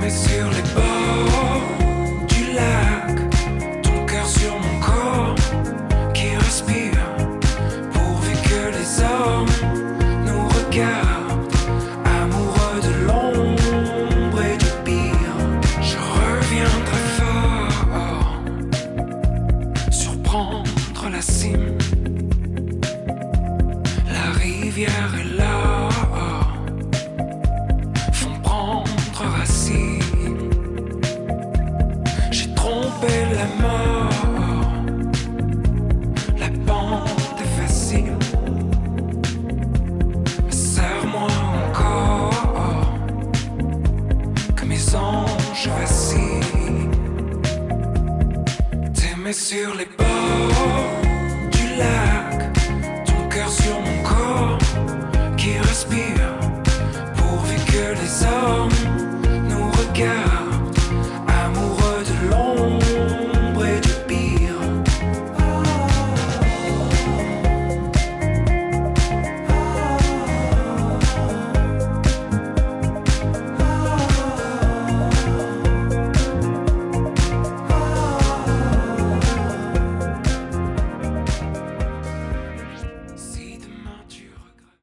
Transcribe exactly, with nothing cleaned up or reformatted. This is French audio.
mets sur les bords du lac, ton cœur sur mon corps qui respire, pourvu que les hommes nous regardent, amoureux de l'ombre et du pire. Je reviendrai fort, surprendre la cime, la rivière est là. La mort, la pente est facile, mais serre-moi encore, que mes anges vacillent. T'aimer sur les bords